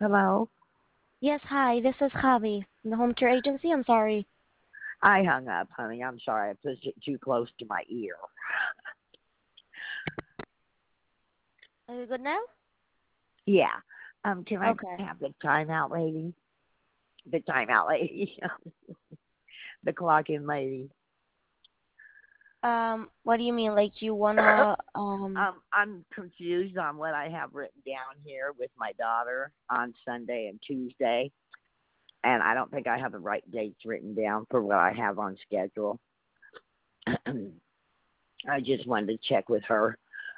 Hello? Yes, hi, this is Javi from the home care agency. I'm sorry. I hung up, honey. I'm sorry. I pushed it too close to my ear. Are you good now? Yeah. Can I Okay. have the timeout lady? The timeout lady. The clock in lady. What do you mean? Like you wanna I'm confused on what I have written down here with my daughter on Sunday and Tuesday. And I don't think I have the right dates written down for what I have on schedule. I just wanted to check with her.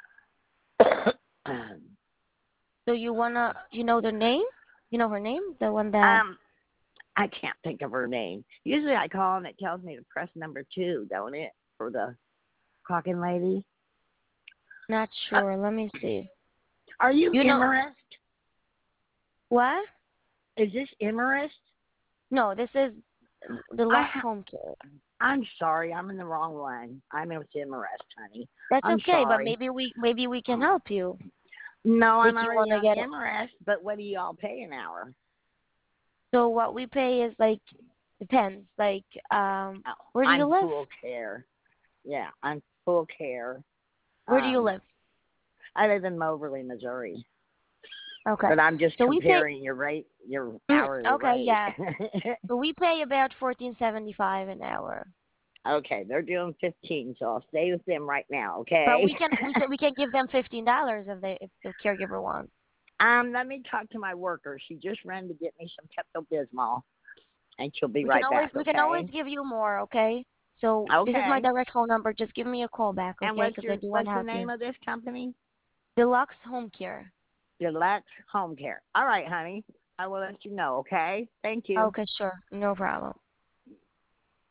so you know the name? You know her name? The one that um, I can't think of her name. Usually I call and it tells me to press number 2, don't it, for the clocking lady? not Uh, sure. Let me see. are you You know Emerist? what? Is this Emerist? No, this is I Deluxe ha- Home Care. I'm sorry, I'm in the wrong one. I'm with Emerist, honey. That's I'm okay, but sorry. maybe we can help you. No, Like I'm you already wanna on get Emerist, but what do y'all pay an hour? so what we pay is like depends. Like Oh, where do you I'm live? full care. Yeah, I'm full care. Where do you Um, live? I live in Moberly, Missouri. Okay. But I'm just So we pay comparing your rate, your hourly okay, rate. yeah. So we pay about 14.75 an hour. Okay, they're doing 15, so I'll stay with them right now. But Okay. we can give them $15 if the caregiver wants. Let me talk to my worker. She just ran to get me some Pepto Bismol, and she'll be We can right always back. we can always Okay. give you more, okay? So this is my Okay. direct phone number. Just give me a call back, And okay? Because I do want what's to the help name you. of this company? Deluxe Home Care. Deluxe Home Care. All right, honey. I will let you know. Okay. Thank you. Okay, sure. No problem.